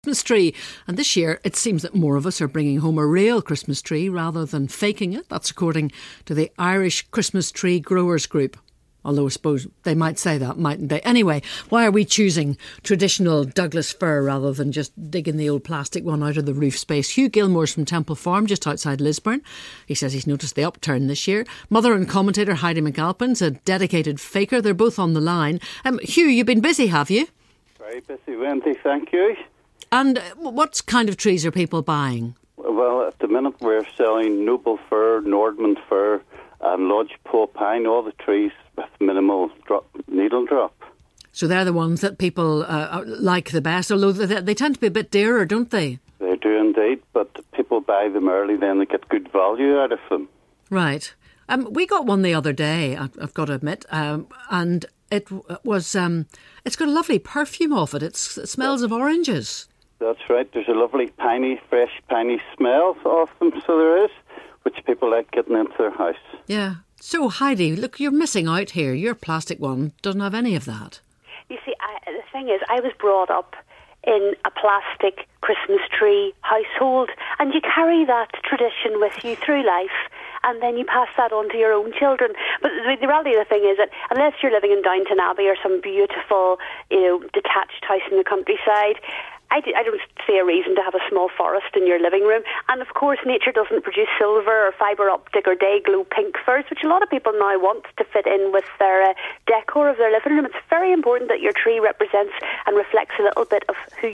Christmas tree. And this year it seems that more of us are bringing home a real Christmas tree rather than faking it. That's according to the Irish Christmas Tree Growers Group. Although I suppose they might say that, mightn't they? Anyway, why are we choosing traditional Douglas fir rather than just digging the old plastic one out of the roof space? Hugh Gilmore's from Temple Farm, just outside Lisburn. He says he's noticed the upturn this year. Mother and commentator Heidi McAlpin's a dedicated faker. They're both on the line. Hugh, you've been busy, have you? Very busy, Wendy, thank you. And what kind of trees are people buying? Well, at the minute we're selling noble fir, Nordman fir and lodgepole pine, all the trees with minimal needle drop. So they're the ones that people like the best, although they tend to be a bit dearer, don't they? They do indeed, but people buy them early, then they get good value out of them. Right. We got one the other day, I've got to admit, and it was it's got a lovely perfume off it. It smells of oranges. That's right. There's a lovely fresh piney smell of them, so there is, which people like getting into their house. Yeah. So, Heidi, look, you're missing out here. Your plastic one doesn't have any of that. You see, the thing is, I was brought up in a plastic Christmas tree household, and you carry that tradition with you through life, and then you pass that on to your own children. But the reality of the thing is that unless you're living in Downton Abbey or some beautiful, detached house in the countryside, I don't see a reason to have a small forest in your living room. And of course, nature doesn't produce silver or fibre optic or day glow pink firs, which a lot of people now want to fit in with their decor of their living room. It's very important that your tree represents and reflects a little bit of who